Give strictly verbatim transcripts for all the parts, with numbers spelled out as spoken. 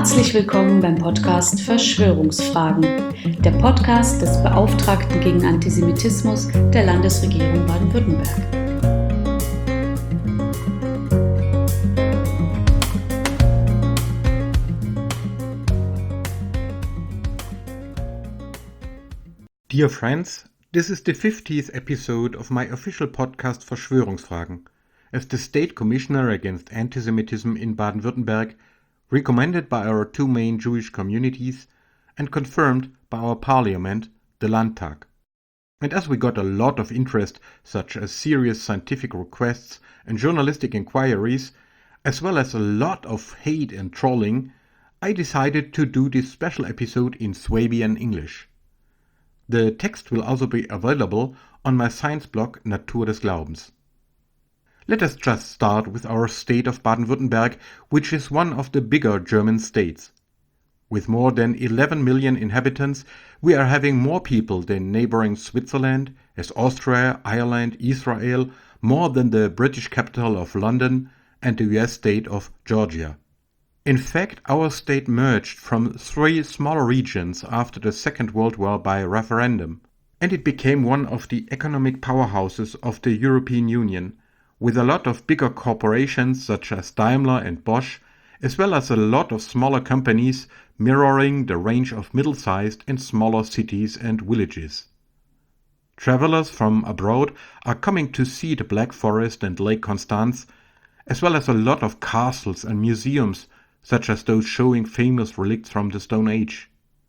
Herzlich willkommen beim Podcast Verschwörungsfragen, der Podcast des Beauftragten gegen Antisemitismus der Landesregierung Baden-Württemberg. Dear friends, this is the fiftieth episode of my official podcast Verschwörungsfragen, as the State Commissioner against Antisemitism in Baden-Württemberg, recommended by our two main Jewish communities and confirmed by our parliament, the Landtag. And as we got a lot of interest, such as serious scientific requests and journalistic inquiries, as well as a lot of hate and trolling, I decided to do this special episode in Swabian English. The text will also be available on my science blog Natur des Glaubens. Let us just start with our state of Baden-Württemberg, which is one of the bigger German states. With more than eleven million inhabitants, we are having more people than neighboring Switzerland, as Austria, Ireland, Israel, more than the British capital of London and the U S state of Georgia. In fact, our state merged from three smaller regions after the Second World War by referendum, and it became one of the economic powerhouses of the European Union, with a lot of bigger corporations such as Daimler and Bosch, as well as a lot of smaller companies mirroring the range of middle-sized and smaller cities and villages. Travelers from abroad are coming to see the Black Forest and Lake Constance, as well as a lot of castles and museums, such as those showing famous relicts from the Stone Age.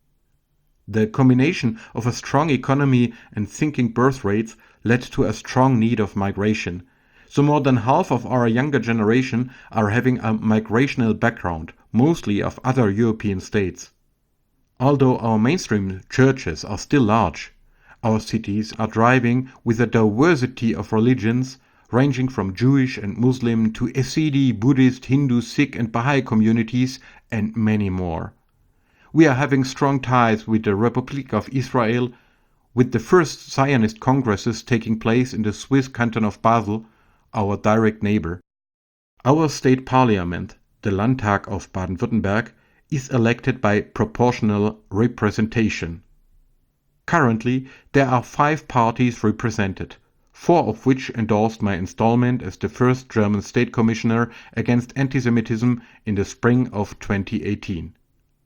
The combination of a strong economy and sinking birth rates led to a strong need of migration, so more than half of our younger generation are having a migrational background, mostly of other European states. Although our mainstream churches are still large, our cities are thriving with a diversity of religions ranging from Jewish and Muslim to Yazidi, Buddhist, Hindu, Sikh and Baha'i communities and many more. We are having strong ties with the Republic of Israel, with the first Zionist congresses taking place in the Swiss canton of Basel, our direct neighbor. Our state parliament, the Landtag of Baden-Württemberg, is elected by proportional representation. Currently, there are five parties represented, four of which endorsed my installment as the first German State Commissioner against antisemitism in the spring of twenty eighteen.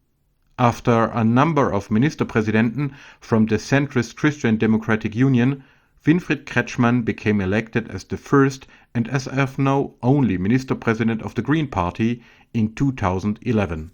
After a number of Ministerpräsidenten from the centrist Christian Democratic Union, Winfried Kretschmann became elected as the first and as of now only Minister-President of the Green Party in two thousand eleven.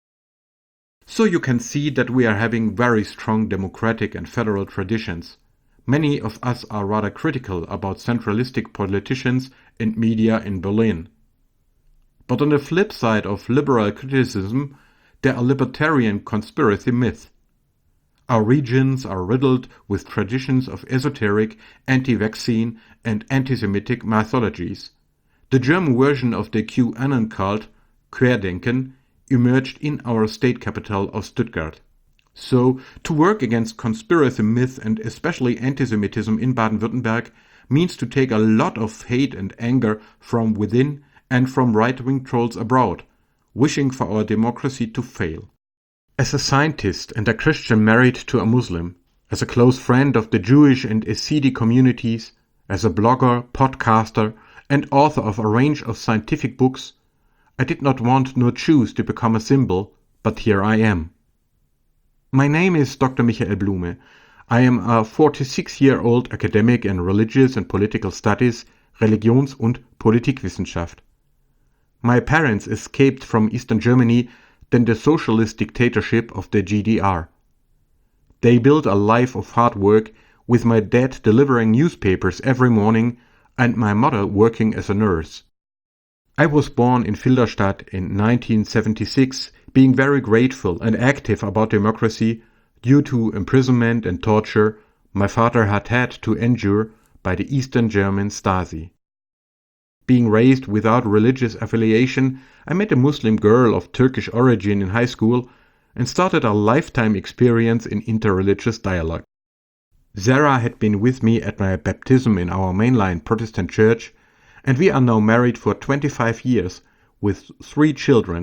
So you can see that we are having very strong democratic and federal traditions. Many of us are rather critical about centralistic politicians and media in Berlin. But on the flip side of liberal criticism, there are libertarian conspiracy myths. Our regions are riddled with traditions of esoteric, anti-vaccine and anti-Semitic mythologies. The German version of the QAnon cult, Querdenken, emerged in our state capital of Stuttgart. So, to work against conspiracy myths and especially anti-Semitism in Baden-Württemberg means to take a lot of hate and anger from within and from right-wing trolls abroad, wishing for our democracy to fail. As a scientist and a Christian married to a Muslim, as a close friend of the Jewish and Yazidi communities, as a blogger, podcaster, and author of a range of scientific books, I did not want nor choose to become a symbol, but here I am. My name is Doctor Michael Blume. I am a forty-six-year-old academic in religious and political studies, Religions- und Politikwissenschaft. My parents escaped from Eastern Germany than the socialist dictatorship of the G D R. They built a life of hard work, with my dad delivering newspapers every morning and my mother working as a nurse. I was born in Filderstadt in nineteen seventy-six, being very grateful and active about democracy due to imprisonment and torture my father had had to endure by the Eastern German Stasi. Being raised without religious affiliation, I met a Muslim girl of Turkish origin in high school and started a lifetime experience in interreligious dialogue. Sarah had been with me at my baptism in our mainline Protestant church, and we are now married for twenty-five years with three children,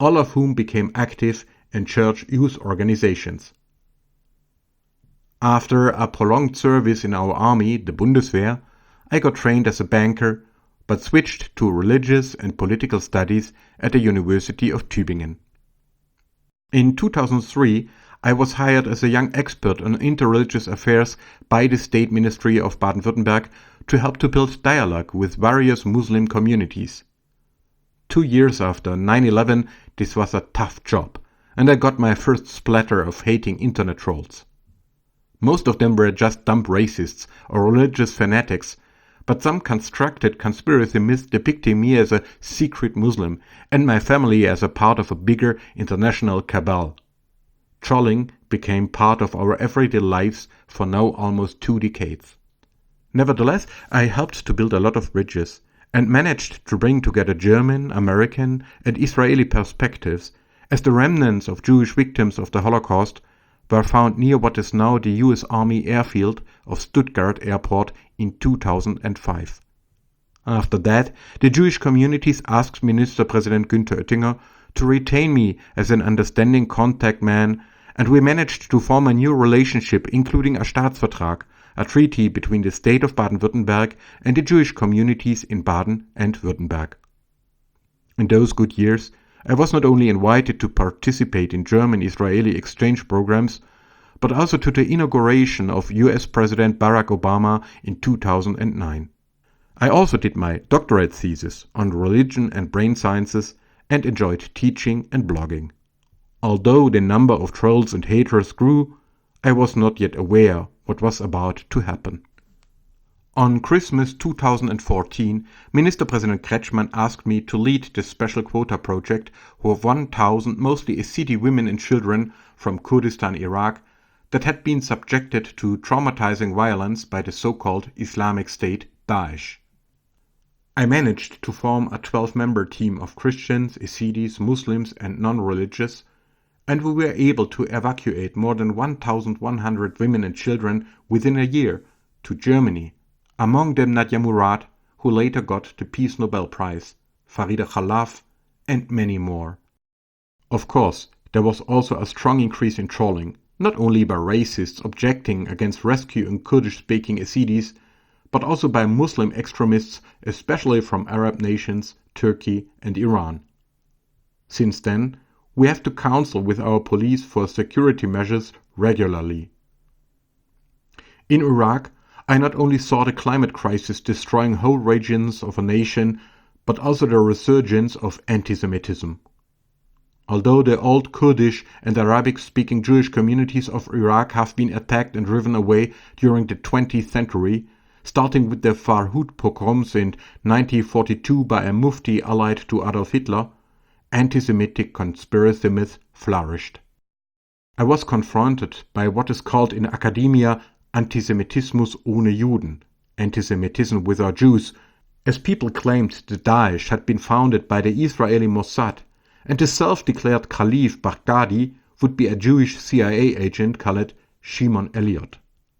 all of whom became active in church youth organizations. After a prolonged service in our army, the Bundeswehr, I got trained as a banker, but switched to religious and political studies at the University of Tübingen. In two thousand three, I was hired as a young expert on interreligious affairs by the State Ministry of Baden-Württemberg to help to build dialogue with various Muslim communities. Two years after nine eleven, this was a tough job, and I got my first splatter of hating internet trolls. Most of them were just dumb racists or religious fanatics, but some constructed conspiracy myths depicting me as a secret Muslim and my family as a part of a bigger international cabal. Trolling became part of our everyday lives for now almost two decades. Nevertheless, I helped to build a lot of bridges and managed to bring together German, American, and Israeli perspectives as the remnants of Jewish victims of the Holocaust were found near what is now the U S Army airfield of Stuttgart Airport in two thousand five. After that, the Jewish communities asked Ministerpräsident Günther Oettinger to retain me as an understanding contact man, and we managed to form a new relationship, including a Staatsvertrag, a treaty between the state of Baden-Württemberg and the Jewish communities in Baden and Württemberg. In those good years, I was not only invited to participate in German-Israeli exchange programs, but also to the inauguration of U S President Barack Obama in two thousand nine. I also did my doctorate thesis on religion and brain sciences and enjoyed teaching and blogging. Although the number of trolls and haters grew, I was not yet aware what was about to happen. On Christmas two thousand fourteen, Ministerpräsident Kretschmann asked me to lead the special quota project of one thousand mostly Yazidi women and children from Kurdistan, Iraq, that had been subjected to traumatizing violence by the so-called Islamic State, Daesh. I managed to form a twelve-member team of Christians, Yazidis, Muslims, and non-religious, and we were able to evacuate more than one thousand one hundred women and children within a year to Germany, among them Nadia Murad, who later got the Peace Nobel Prize, Farida Khalaf, and many more. Of course, there was also a strong increase in trolling, not only by racists objecting against rescuing Kurdish-speaking Yazidis, but also by Muslim extremists, especially from Arab nations, Turkey and Iran. Since then, we have to counsel with our police for security measures regularly. In Iraq, I not only saw the climate crisis destroying whole regions of a nation, but also the resurgence of anti-Semitism. Although the old Kurdish and Arabic-speaking Jewish communities of Iraq have been attacked and driven away during the twentieth century, starting with the Farhud pogroms in nineteen forty-two by a mufti allied to Adolf Hitler, anti-Semitic conspiracy myths flourished. I was confronted by what is called in academia Antisemitismus ohne Juden, anti-Semitism without Jews, as people claimed that Daesh had been founded by the Israeli Mossad, and the self-declared Caliph Baghdadi would be a Jewish C I A agent called Shimon Elliot.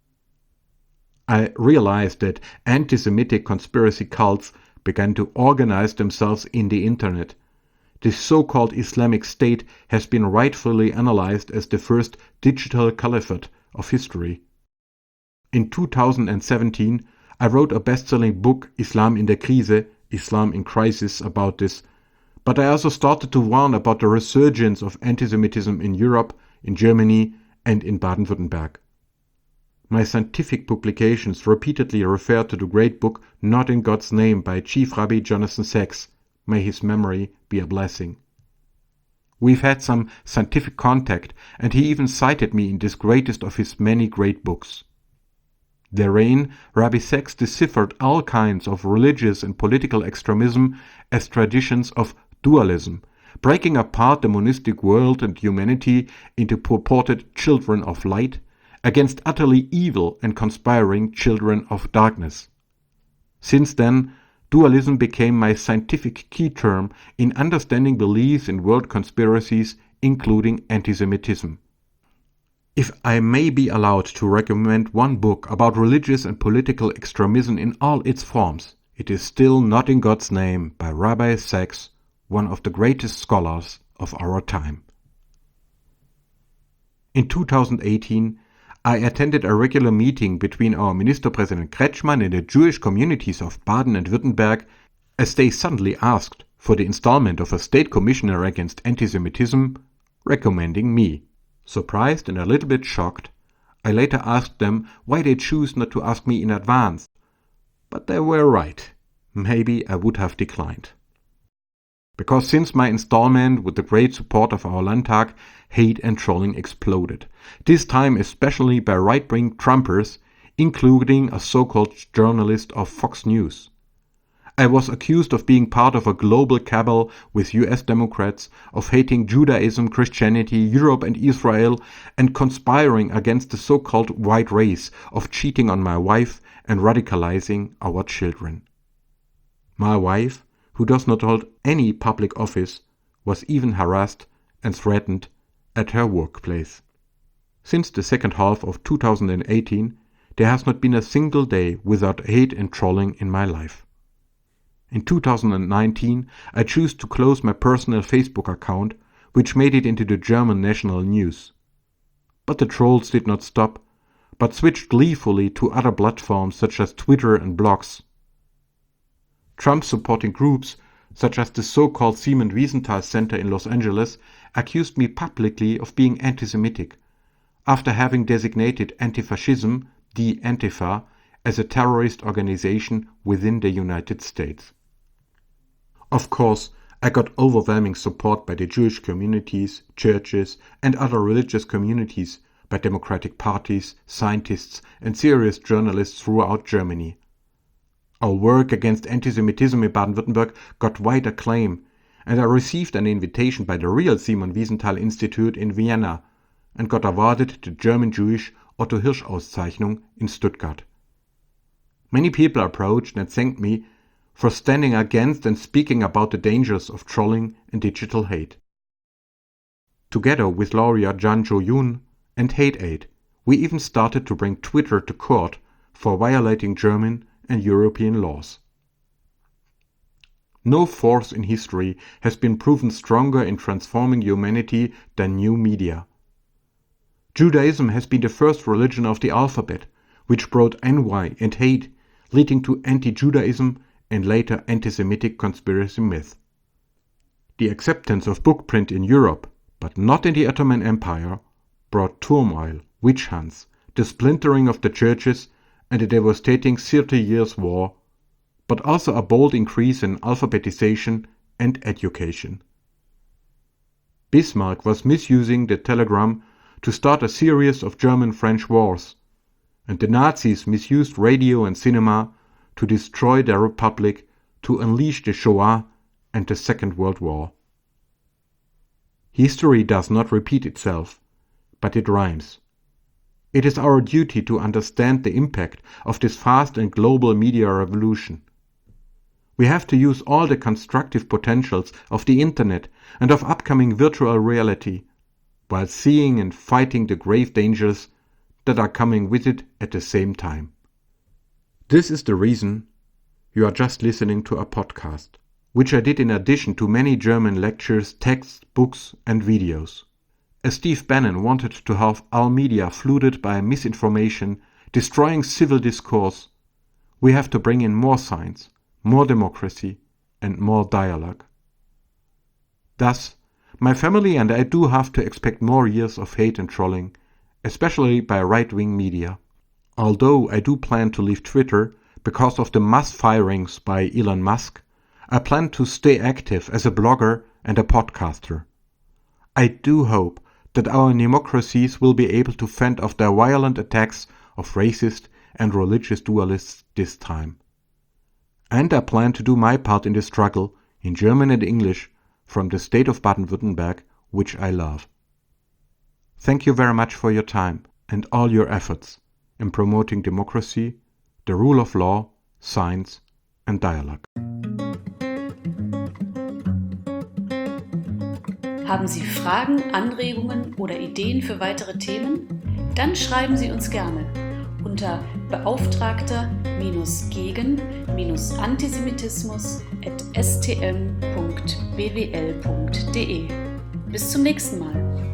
I realized that anti-Semitic conspiracy cults began to organize themselves in the internet. This so-called Islamic State has been rightfully analyzed as the first digital caliphate of history. In two thousand seventeen, I wrote a best-selling book, Islam in der Krise, Islam in Crisis, about this, but I also started to warn about the resurgence of antisemitism in Europe, in Germany, and in Baden-Württemberg. My scientific publications repeatedly refer to the great book Not in God's Name by Chief Rabbi Jonathan Sacks. May his memory be a blessing. We've had some scientific contact, and he even cited me in this greatest of his many great books. Therein, Rabbi Sacks deciphered all kinds of religious and political extremism as traditions of dualism, breaking apart the monistic world and humanity into purported children of light against utterly evil and conspiring children of darkness. Since then, dualism became my scientific key term in understanding beliefs in world conspiracies, including antisemitism. If I may be allowed to recommend one book about religious and political extremism in all its forms, it is still Not in God's Name by Rabbi Sacks, one of the greatest scholars of our time. In two thousand eighteen, I attended a regular meeting between our Minister President Kretschmann and the Jewish communities of Baden and Württemberg as they suddenly asked for the installment of a state commissioner against anti-Semitism, recommending me. Surprised and a little bit shocked, I later asked them why they choose not to ask me in advance. But they were right. Maybe I would have declined. Because since my installment with the great support of our Landtag, hate and trolling exploded. This time especially by right-wing Trumpers, including a so-called journalist of Fox News. I was accused of being part of a global cabal with U S Democrats, of hating Judaism, Christianity, Europe and Israel, and conspiring against the so-called white race, of cheating on my wife and radicalizing our children. My wife, who does not hold any public office, was even harassed and threatened at her workplace. Since the second half of two thousand eighteen, there has not been a single day without hate and trolling in my life. In two thousand nineteen, I chose to close my personal Facebook account, which made it into the German national news. But the trolls did not stop, but switched gleefully to other platforms such as Twitter and blogs. Trump-supporting groups, such as the so-called Simon Wiesenthal Center in Los Angeles, accused me publicly of being anti-Semitic, after having designated anti-fascism, the Antifa, as a terrorist organization within the United States. Of course, I got overwhelming support by the Jewish communities, churches, and other religious communities, by democratic parties, scientists, and serious journalists throughout Germany. Our work against anti-Semitism in Baden-Württemberg got wide acclaim, and I received an invitation by the real Simon Wiesenthal Institute in Vienna and got awarded the German Jewish Otto Hirsch Auszeichnung in Stuttgart. Many people approached and thanked me for standing against and speaking about the dangers of trolling and digital hate. Together with lawyer Jan Jo-yoon and Hate Aid, we even started to bring Twitter to court for violating German and European laws. No force in history has been proven stronger in transforming humanity than new media. Judaism has been the first religion of the alphabet, which brought envy and hate, leading to anti-Judaism and later anti-Semitic conspiracy myth. The acceptance of book print in Europe, but not in the Ottoman Empire, brought turmoil, witch hunts, the splintering of the churches, and a devastating thirty years war, but also a bold increase in alphabetization and education. Bismarck was misusing the telegram to start a series of German-French wars, and the Nazis misused radio and cinema to destroy their republic, to unleash the Shoah and the Second World War. History does not repeat itself, but it rhymes. It is our duty to understand the impact of this fast and global media revolution. We have to use all the constructive potentials of the Internet and of upcoming virtual reality, while seeing and fighting the grave dangers that are coming with it at the same time. This is the reason you are just listening to a podcast, which I did in addition to many German lectures, texts, books, and videos. As Steve Bannon wanted to have all media flooded by misinformation, destroying civil discourse, we have to bring in more science, more democracy, and more dialogue. Thus, my family and I do have to expect more years of hate and trolling, especially by right-wing media. Although I do plan to leave Twitter because of the mass firings by Elon Musk, I plan to stay active as a blogger and a podcaster. I do hope that our democracies will be able to fend off the violent attacks of racist and religious dualists this time. And I plan to do my part in the struggle, in German and English, from the state of Baden-Württemberg, which I love. Thank you very much for your time and all your efforts in promoting democracy, the rule of law, science and dialogue. Haben Sie Fragen, Anregungen oder Ideen für weitere Themen? Dann schreiben Sie uns gerne unter beauftragter-gegen-antisemitismus at s t m punkt b w l punkt d e. Bis zum nächsten Mal.